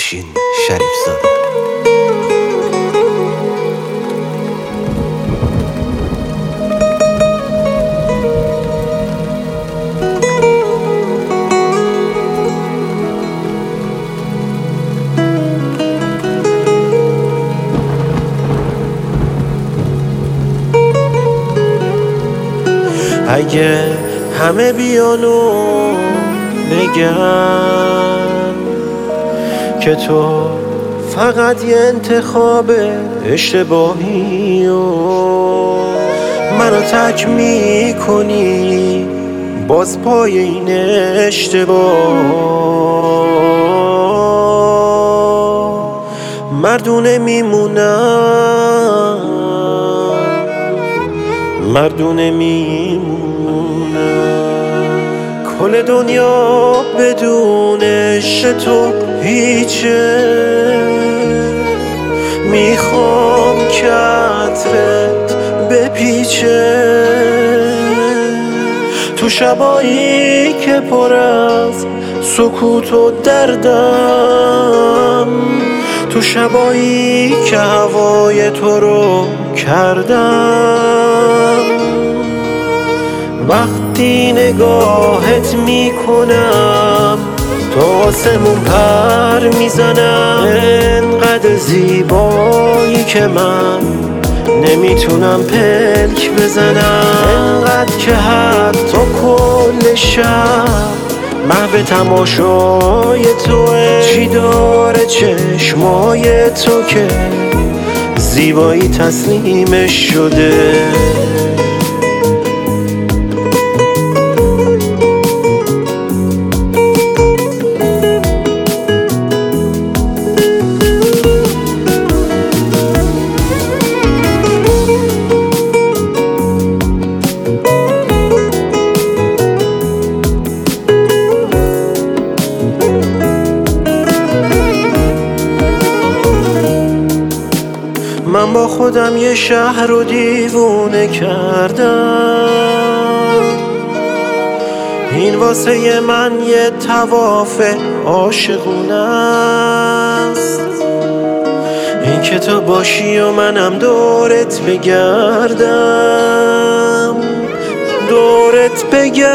افشین شریف‌زاده. اگه همه بیانو بگن که تو فقط یه انتخاب اشتباهی و منو تک میکنی باز پای این اشتباه، مردونه میمونم، مردونه میمونم. کل دنیا بدون عشق تو هیچه، میخوام که عطرت بپیچه تو شبایی که پر از سکوت و دردم، تو شبایی که هوای تو رو کردم. وقتی نگاهت میکنم تو آسمون پر میزنم، انقدر زیبایی که من نمیتونم پلک بزنم، انقدر که حتی کل شب محو تماشای توه. چی داره چشمای تو که زیبایی تسلیمش شده؟ من با خودم یه شهر رو دیوونه کردم، این واسه من یه طواف عاشقونه است. این که تو باشی و منم دورت بگردم، دورت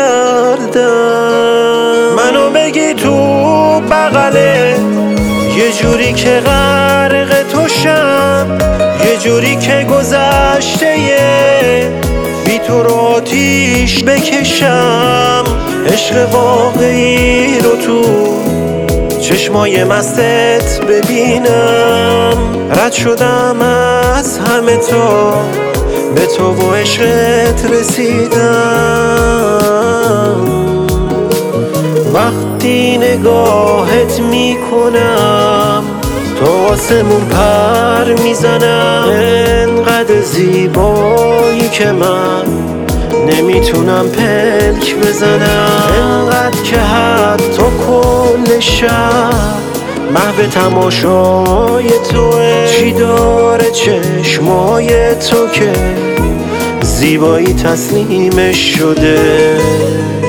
بگردم، منو بگی تو بغلت یه جوری که غرق تو شم، یه جوری که گذشته بی تو رو آتیش بکشم. عشق واقعی رو تو چشمای مستت ببینم، رد شدم از همه تا به تو و عشقت رسیدم. وقتی نگاهت میکنم تو آسمون پر میزنم، انقدر زیبایی که من نمیتونم پلک بزنم، انقدر که حتی کل شب محو تماشای توه. چی داره چشمای تو که زیبایی تسلیمش شده؟